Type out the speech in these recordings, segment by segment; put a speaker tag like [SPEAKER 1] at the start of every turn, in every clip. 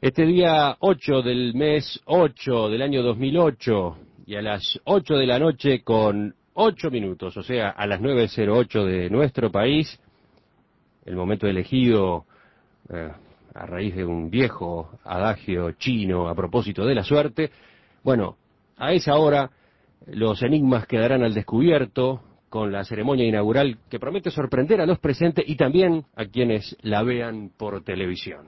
[SPEAKER 1] Este día 8 del mes 8 del año 2008 y a las 8 de la noche con 8 minutos, o sea, a las 9:08 de nuestro país, el momento elegido a raíz de un viejo adagio chino a propósito de la suerte. Bueno, a esa hora los enigmas quedarán al descubierto con la ceremonia inaugural que promete sorprender a los presentes y también a quienes la vean por televisión.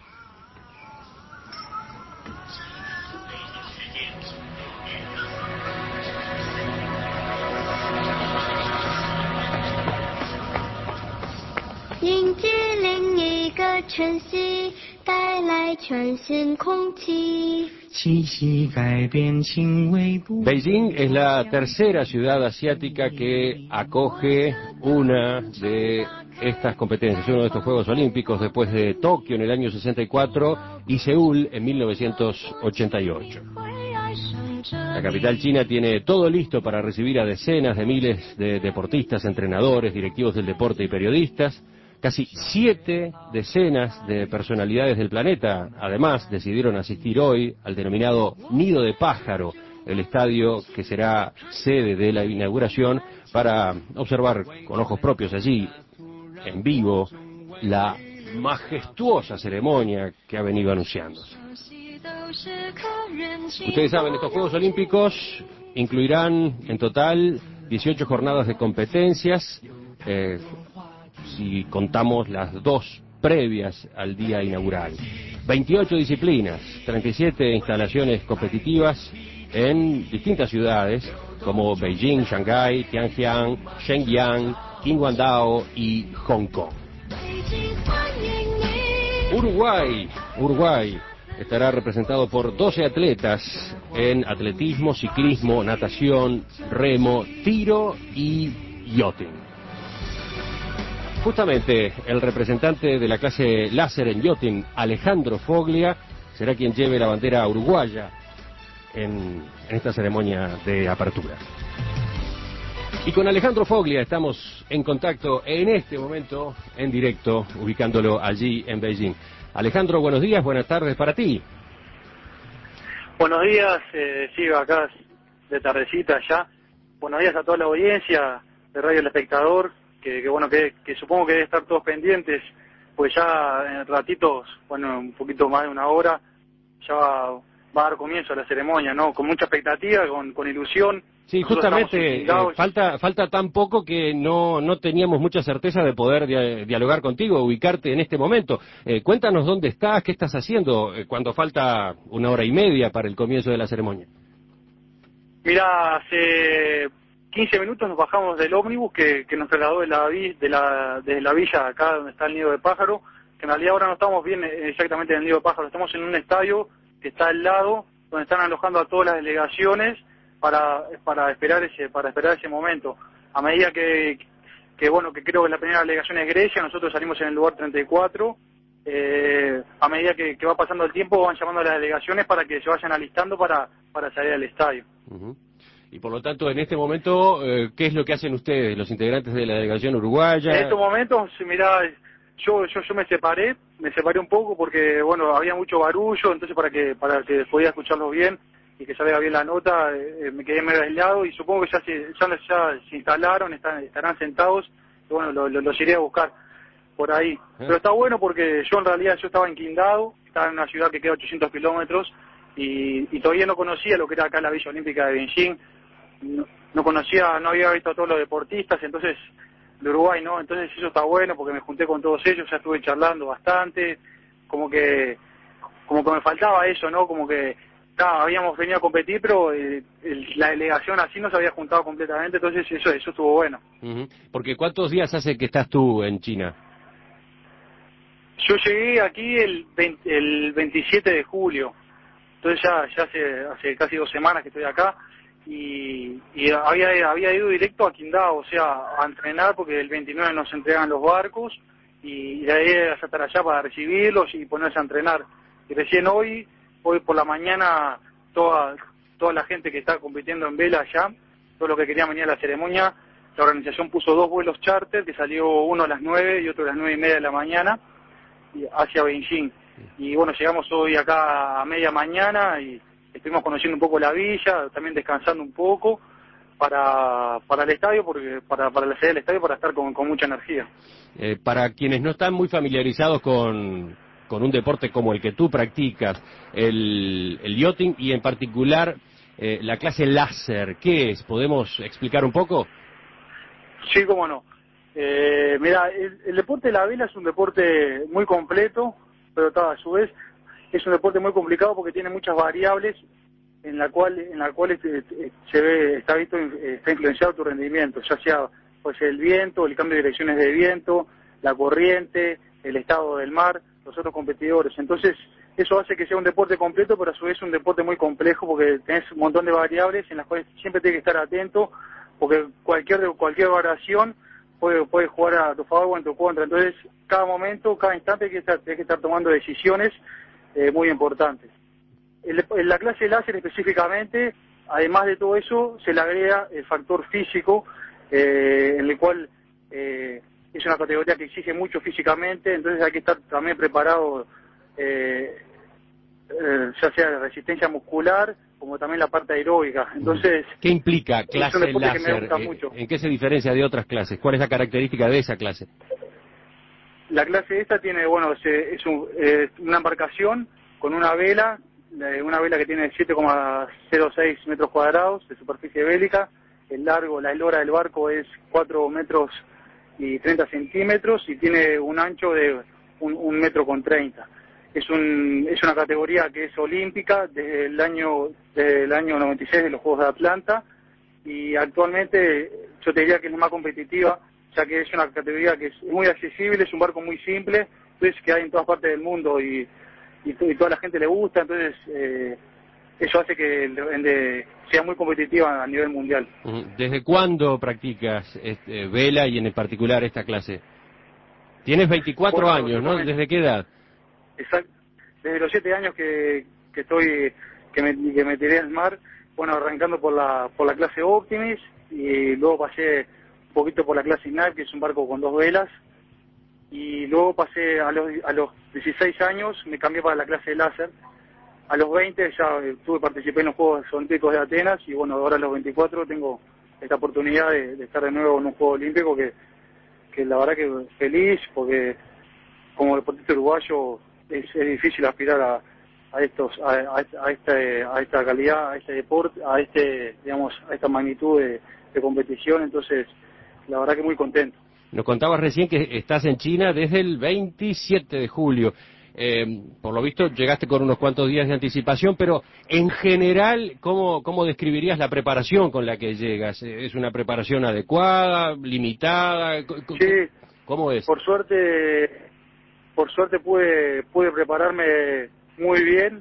[SPEAKER 1] Beijing es la tercera ciudad asiática que acoge una de estas competencias, uno de estos Juegos Olímpicos, después de Tokio en el año 64 y Seúl en 1988. La capital china tiene todo listo para recibir a decenas de miles de deportistas, entrenadores, directivos del deporte y periodistas. Casi 7 decenas de personalidades del planeta, además, decidieron asistir hoy al denominado Nido de Pájaro, el estadio que será sede de la inauguración, para observar con ojos propios allí, en vivo, la majestuosa ceremonia que ha venido anunciándose. Ustedes saben, estos Juegos Olímpicos incluirán en total 18 jornadas de competencias, si contamos las dos previas al día inaugural. 28 disciplinas, 37 instalaciones competitivas en distintas ciudades como Beijing, Shanghái, Tianjin, Shenyang, Qingdao y Hong Kong. Uruguay estará representado por 12 atletas en atletismo, ciclismo, natación, remo, tiro y yachting. Justamente el representante de la clase láser en yachting, Alejandro Foglia, será quien lleve la bandera uruguaya en esta ceremonia de apertura. Y con Alejandro Foglia estamos en contacto en este momento, en directo, ubicándolo allí en Beijing. Alejandro, buenos días, buenas tardes para ti.
[SPEAKER 2] Buenos días, sí, acá de tardecita ya. Buenos días a toda la audiencia de Radio El Espectador, que bueno, que supongo que deben estar todos pendientes, pues ya en ratitos, bueno, un poquito más de una hora, ya va a dar comienzo a la ceremonia, ¿no? Con mucha expectativa, con ilusión.
[SPEAKER 1] Sí, justamente, falta tan poco que no teníamos mucha certeza de poder dialogar contigo, ubicarte en este momento. Cuéntanos dónde estás, qué estás haciendo cuando falta una hora y media para el comienzo de la ceremonia.
[SPEAKER 2] Mira, hace 15 minutos nos bajamos del ómnibus que nos trasladó desde la villa acá donde está el Nido de Pájaro, que en realidad ahora no estamos bien exactamente en el Nido de Pájaro, estamos en un estadio que está al lado, donde están alojando a todas las delegaciones para esperar ese momento. A medida que creo que la primera delegación es Grecia, nosotros salimos en el lugar 34, a medida que va pasando el tiempo van llamando a las delegaciones para que se vayan alistando para salir al estadio.
[SPEAKER 1] Uh-huh. Y por lo tanto, en este momento, ¿qué es lo que hacen ustedes, los integrantes de la delegación uruguaya?
[SPEAKER 2] En estos momentos, mirá, yo me separé un poco porque, bueno, había mucho barullo, entonces para que podía escucharlos bien y que salga bien la nota, me quedé medio aislado y supongo que ya se instalaron, estarán sentados, y bueno, los iré a buscar por ahí. Pero está bueno porque yo en realidad estaba en Qingdao, estaba en una ciudad que queda a 800 kilómetros y todavía no conocía lo que era acá la Villa Olímpica de Beijing, no conocía, no había visto a todos los deportistas, entonces, de Uruguay, ¿no? Entonces eso está bueno porque me junté con todos ellos, ya estuve charlando bastante, como que me faltaba eso, ¿no? Como que habíamos venido a competir, pero la delegación así no se había juntado completamente, entonces eso estuvo bueno.
[SPEAKER 1] Uh-huh. Porque ¿cuántos días hace que estás tú en China?
[SPEAKER 2] Yo llegué aquí el 27 de julio, entonces ya hace casi 2 semanas que estoy acá y había ido directo a Qingdao, o sea, a entrenar porque el 29 nos entregan los barcos y de ahí a estar allá para recibirlos y ponerse a entrenar. Y recién hoy por la mañana toda la gente que está compitiendo en vela allá, todo lo que quería venir a la ceremonia, la organización puso 2 vuelos charter, que salió uno a las 9 y otro a las 9:30 de la mañana hacia Beijing. Y bueno, llegamos hoy acá a media mañana y estuvimos conociendo un poco la villa, también descansando un poco para el estadio, porque para la sede del estadio, para estar con mucha energía.
[SPEAKER 1] Para quienes no están muy familiarizados con un deporte como el que tú practicas, el yachting y en particular la clase láser, ¿qué es? ¿Podemos explicar un poco?
[SPEAKER 2] Sí, cómo no. Mira, el deporte de la vela es un deporte muy completo, pero a su vez es un deporte muy complicado porque tiene muchas variables en la cual está influenciado tu rendimiento, ya sea pues el viento, el cambio de direcciones de viento, la corriente, el estado del mar, los otros competidores. Entonces, eso hace que sea un deporte completo, pero a su vez un deporte muy complejo porque tenés un montón de variables en las cuales siempre tienes que estar atento, porque cualquier variación puede jugar a tu favor o en tu contra. Entonces, cada momento, cada instante tienes que estar tomando decisiones muy importantes. En la clase láser específicamente, además de todo eso, se le agrega el factor físico, en el cual es una categoría que exige mucho físicamente, entonces hay que estar también preparado, ya sea de resistencia muscular, como también la parte aeróbica. Entonces,
[SPEAKER 1] ¿qué implica
[SPEAKER 2] es un
[SPEAKER 1] clase
[SPEAKER 2] deporte que me
[SPEAKER 1] láser?
[SPEAKER 2] gusta mucho.
[SPEAKER 1] ¿En qué se diferencia de otras clases? ¿Cuál es la característica de esa clase?
[SPEAKER 2] La clase esta tiene, bueno, es una embarcación con una vela que tiene 7,06 metros cuadrados de superficie bélica. La eslora del barco es 4 metros y 30 centímetros y tiene un ancho de 1,30 metros. Es una categoría que es olímpica desde el año 96 de los Juegos de Atlanta, y actualmente yo te diría que es la más competitiva, ya que es una categoría que es muy accesible, es un barco muy simple, entonces que hay en todas partes del mundo y toda la gente le gusta, entonces eso hace que sea muy competitiva a nivel mundial.
[SPEAKER 1] ¿Desde cuándo practicas vela y en particular esta clase? Tienes 24
[SPEAKER 2] Bueno,
[SPEAKER 1] años, ¿no? ¿Desde qué edad?
[SPEAKER 2] Exacto. Desde los 7 años que me tiré al mar, bueno, arrancando por la clase Optimis, y luego pasé un poquito por la clase Ignite, que es un barco con 2 velas, y luego pasé a los 16 años, me cambié para la clase de láser. A los 20 ya participé en los Juegos Olímpicos de Atenas, y bueno, ahora a los 24 tengo esta oportunidad de estar de nuevo en un Juego Olímpico que la verdad que feliz, porque como deportista uruguayo es difícil aspirar a esta calidad, a este deporte, a esta magnitud de competición. Entonces, la verdad que muy contento.
[SPEAKER 1] Nos contabas recién que estás en China desde el 27 de julio. Por lo visto llegaste con unos cuantos días de anticipación, pero en general, ¿cómo describirías la preparación con la que llegas? ¿Es una preparación adecuada, limitada?
[SPEAKER 2] Sí,
[SPEAKER 1] ¿Cómo es?
[SPEAKER 2] por suerte pude prepararme muy bien.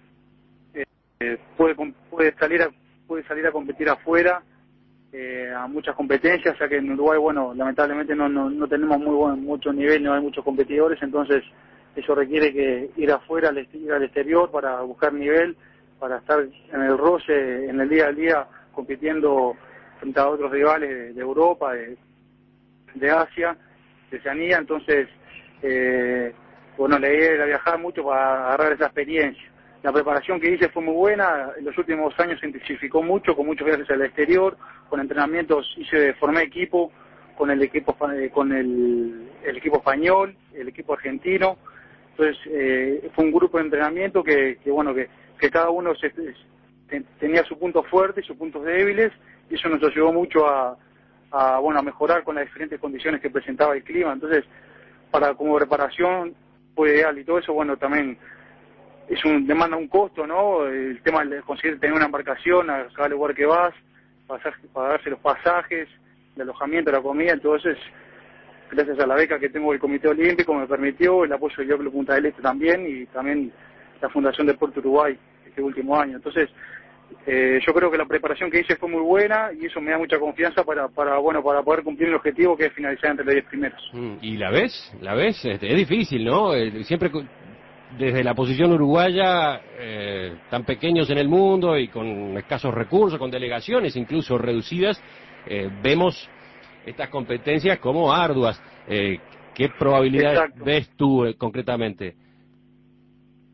[SPEAKER 2] Pude salir a competir afuera, a muchas competencias, ya que en Uruguay, bueno, lamentablemente no tenemos mucho nivel, no hay muchos competidores, entonces eso requiere que ir afuera, ir al exterior para buscar nivel, para estar en el roce, en el día a día, compitiendo frente a otros rivales de Europa, de Asia, de Oceanía. Entonces, bueno, la idea era viajar mucho para agarrar esa experiencia. La preparación que hice fue muy buena, en los últimos años se intensificó mucho, con muchos viajes al exterior, con entrenamientos, formé equipo con el equipo español, el equipo argentino. Entonces, fue un grupo de entrenamiento que cada uno tenía su punto fuerte y sus puntos débiles, y eso nos ayudó mucho a mejorar con las diferentes condiciones que presentaba el clima. Entonces, como preparación fue ideal, y todo eso, bueno, también demanda un costo, ¿no? El tema de conseguir tener una embarcación a cada lugar que vas, pagarse los pasajes, el alojamiento, la comida. Entonces, gracias a la beca que tengo del Comité Olímpico me permitió, el apoyo del Club Punta del Este también, y también la Fundación Deporte Uruguay este último año. Entonces, yo creo que la preparación que hice fue muy buena, y eso me da mucha confianza para poder cumplir el objetivo, que es finalizar entre los 10 primeros.
[SPEAKER 1] ¿Y la ves? Es difícil, ¿no? Siempre desde la posición uruguaya, tan pequeños en el mundo y con escasos recursos, con delegaciones incluso reducidas, vemos estas competencias como arduas. ¿Qué probabilidades
[SPEAKER 2] Exacto.
[SPEAKER 1] ves tú concretamente?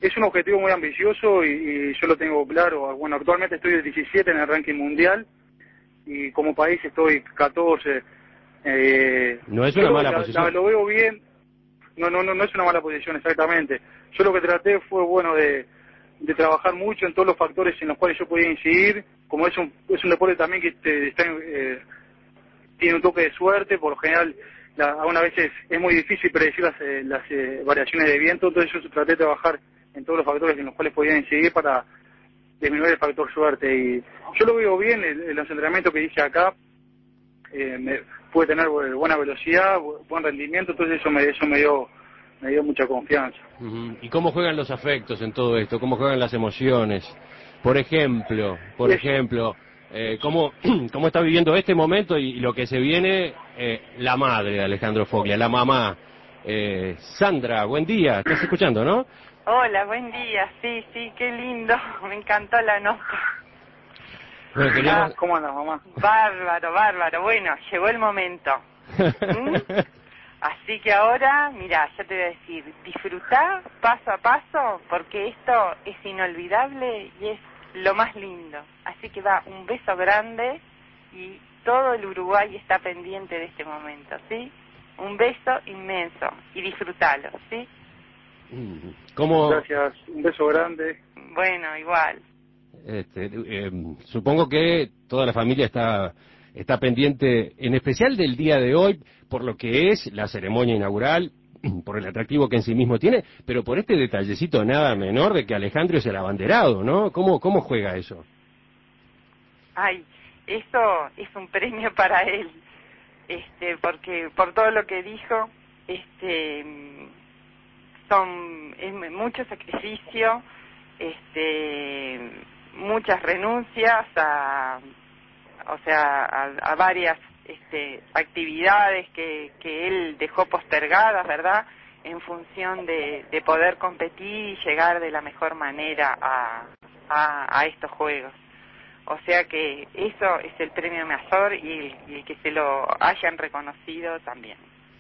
[SPEAKER 2] es un objetivo muy ambicioso y yo lo tengo claro. Bueno, actualmente estoy de 17 en el ranking mundial y como país estoy 14.
[SPEAKER 1] No es una mala posición.
[SPEAKER 2] Lo veo bien. No es una mala posición, exactamente. Yo lo que traté fue, bueno, de trabajar mucho en todos los factores en los cuales yo podía incidir. Como es un deporte también que tiene un toque de suerte, por lo general, algunas veces es muy difícil predecir las variaciones de viento, entonces yo traté de trabajar en todos los factores en los cuales podía incidir para disminuir el factor suerte. Y yo lo veo bien, los entrenamientos que hice acá, pude tener buena velocidad, buen rendimiento, entonces eso me dio mucha confianza.
[SPEAKER 1] ¿Y cómo juegan los afectos en todo esto? ¿Cómo juegan las emociones? Por ejemplo, ¿cómo está viviendo este momento y lo que se viene la madre de Alejandro Foglia, la mamá? Sandra, buen día, ¿estás escuchando, no?
[SPEAKER 3] Hola, buen día, sí, qué lindo, me encantó la nota.
[SPEAKER 1] Bueno,
[SPEAKER 2] ¿Cómo andas, mamá?
[SPEAKER 3] Bárbaro, bueno, llegó el momento. Así que ahora, mira, ya te voy a decir, disfrutá paso a paso, porque esto es inolvidable y es lo más lindo. Así que va, un beso grande y todo el Uruguay está pendiente de este momento, ¿sí? Un beso inmenso y disfrútalo, ¿sí?
[SPEAKER 1] ¿Cómo?
[SPEAKER 2] Gracias, un beso grande.
[SPEAKER 3] Bueno, igual.
[SPEAKER 1] Supongo que toda la familia está pendiente, en especial del día de hoy, por lo que es la ceremonia inaugural, por el atractivo que en sí mismo tiene, pero por este detallecito nada menor de que Alejandro es el abanderado, ¿no? ¿Cómo juega eso?
[SPEAKER 3] Ay, eso es un premio para él, porque por todo lo que dijo, es mucho sacrificio, muchas renuncias a varias actividades que él dejó postergadas, ¿verdad?, en función de poder competir y llegar de la mejor manera a estos juegos. O sea que eso es el premio mayor y el que se lo hayan reconocido también.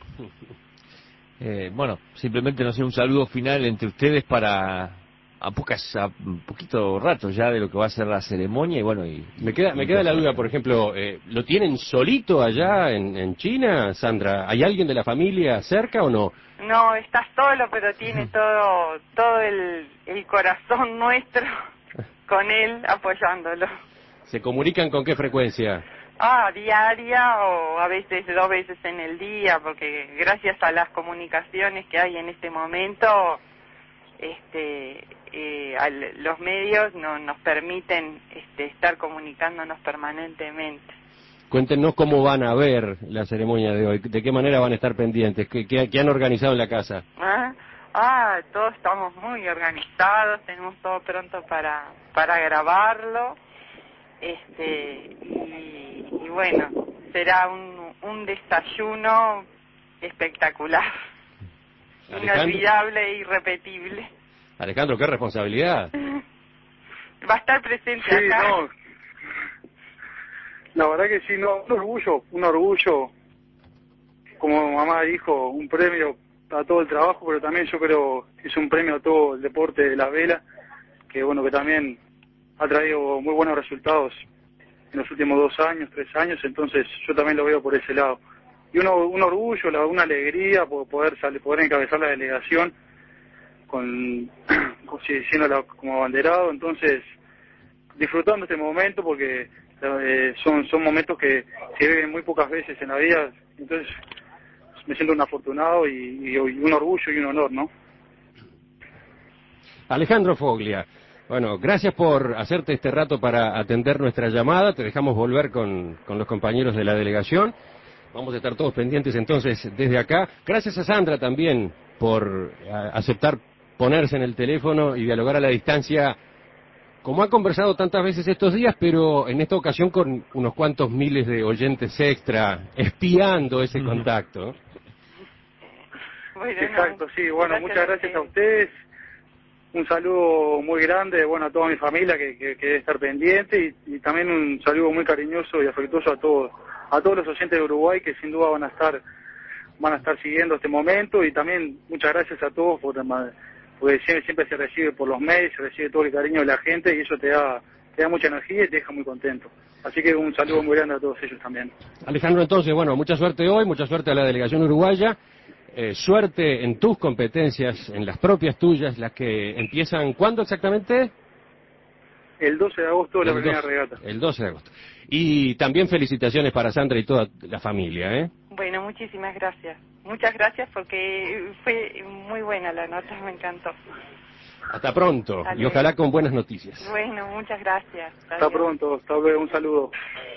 [SPEAKER 4] Bueno, simplemente, no sé, un saludo final entre ustedes para a poquito rato ya de lo que va a ser la ceremonia y bueno,
[SPEAKER 1] me queda la duda, por ejemplo, ¿lo tienen solito allá en China, Sandra? ¿Hay alguien de la familia cerca o no?
[SPEAKER 3] No, está solo, pero tiene todo el corazón nuestro con él apoyándolo.
[SPEAKER 1] ¿Se comunican con qué frecuencia?
[SPEAKER 3] Diaria o a veces 2 veces en el día, porque gracias a las comunicaciones que hay en este momento, los medios nos permiten estar comunicándonos permanentemente.
[SPEAKER 1] Cuéntenos cómo van a ver la ceremonia de hoy, de qué manera van a estar pendientes, qué han organizado en la casa.
[SPEAKER 3] Todos estamos muy organizados, tenemos todo pronto para grabarlo, y bueno, será un desayuno espectacular. Inolvidable e irrepetible.
[SPEAKER 1] Alejandro, qué responsabilidad.
[SPEAKER 3] Va a estar presente acá.
[SPEAKER 2] No. La verdad que sí, no, un orgullo, como mamá dijo, un premio a todo el trabajo, pero también yo creo que es un premio a todo el deporte de la vela, que bueno, que también ha traído muy buenos resultados en los últimos 2 años, 3 años, entonces yo también lo veo por ese lado. Y un orgullo, una alegría por poder encabezar la delegación siendo como abanderado, entonces disfrutando este momento porque son momentos que se viven muy pocas veces en la vida, entonces me siento un afortunado y un orgullo y un honor, ¿no?
[SPEAKER 1] Alejandro Foglia, bueno, gracias por hacerte este rato para atender nuestra llamada, te dejamos volver con los compañeros de la delegación. Vamos a estar todos pendientes entonces desde acá. Gracias a Sandra también por aceptar ponerse en el teléfono y dialogar a la distancia, como ha conversado tantas veces estos días, pero en esta ocasión con unos cuantos miles de oyentes extra, espiando ese contacto.
[SPEAKER 3] Bueno,
[SPEAKER 2] exacto, sí, bueno, muchas gracias a ustedes. Un saludo muy grande, bueno, a toda mi familia que debe estar pendiente y también un saludo muy cariñoso y afectuoso a todos los oyentes de Uruguay que sin duda van a estar siguiendo este momento y también muchas gracias a todos por porque siempre se recibe por los mails, se recibe todo el cariño de la gente y eso te da mucha energía y te deja muy contento. Así que un saludo muy grande a todos ellos también.
[SPEAKER 1] Alejandro, entonces, bueno, mucha suerte hoy, mucha suerte a la delegación uruguaya, suerte en tus competencias, en las propias tuyas, las que empiezan, ¿cuándo exactamente?
[SPEAKER 2] El 12 de agosto la primera regata.
[SPEAKER 1] El 12 de agosto. Y también felicitaciones para Sandra y toda la familia, ¿eh?
[SPEAKER 3] Bueno, muchísimas gracias. Muchas gracias porque fue muy buena la nota, me encantó.
[SPEAKER 1] Hasta pronto, y ojalá con buenas noticias.
[SPEAKER 3] Bueno, muchas gracias.
[SPEAKER 2] Hasta pronto, hasta luego, un saludo.